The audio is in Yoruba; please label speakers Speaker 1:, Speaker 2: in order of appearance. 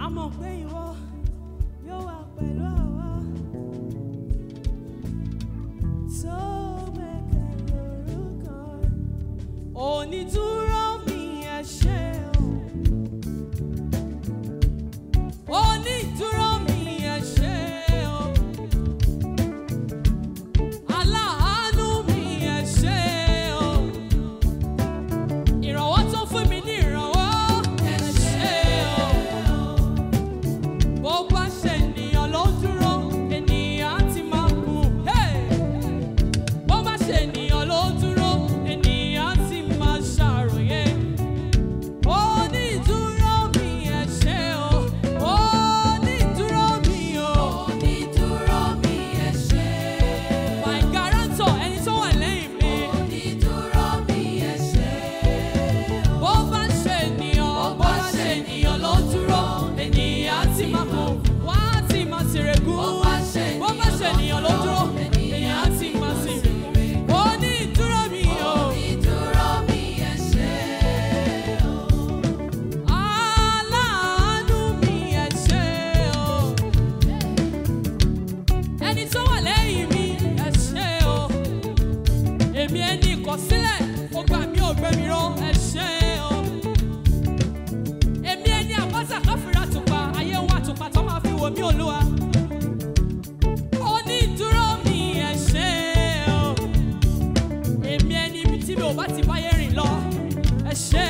Speaker 1: àmọ́ pé ìwọ yóò wà pẹ̀lú àwa. Tó mẹ́kẹ̀ lórúkọ onídúró mi ẹ ṣé o. Onídúró mi ẹ ṣé o. Aláàánú mi ẹ ṣé o. Ìrànwọ́ tó fún mi ní ìrànwọ́ ẹ ṣé o. Bó bá ṣe ènìyàn ló dúró, ènìyàn á ti máa kú. Bó bá ṣe ènìyàn ló dúró, ènìyàn á ti máa ṣàròyé. Onídúró mi ẹ ṣé o. Onídúró mi o.
Speaker 2: Onídúró mi ẹ ṣé.
Speaker 1: My guarantor, ẹni tó wà lẹ́yìn mi.
Speaker 2: Onídúró mi ẹ ṣé.
Speaker 1: Bó bá ṣe ènìyàn ló dúró, ènìyàn á ti máa kú. Wọ́n á ti máa ṣèrègùn. Bó bá ṣe ènìyàn ló dúró, ènìyàn á ti máa ṣèrègùn. Onídúró mi o.
Speaker 2: Onídúró mi ẹ ṣé.
Speaker 1: Aláàánú mi ẹ ṣé o. Ẹni tó wà lẹ́yìn mi ẹ ṣé o. Èmi ẹni ìkọ̀sílẹ̀, ó gbà mí ò gbé mi ró ẹ ṣé o. Èmi ẹni àpáta káfíńrà tùpà, ayé wa tùpà tó máa fi wò mí Olúwa. Onídúró mi ẹ ṣé o. Èmi ẹni tí mi ò bá ti báyé rìn lọ ẹ ṣé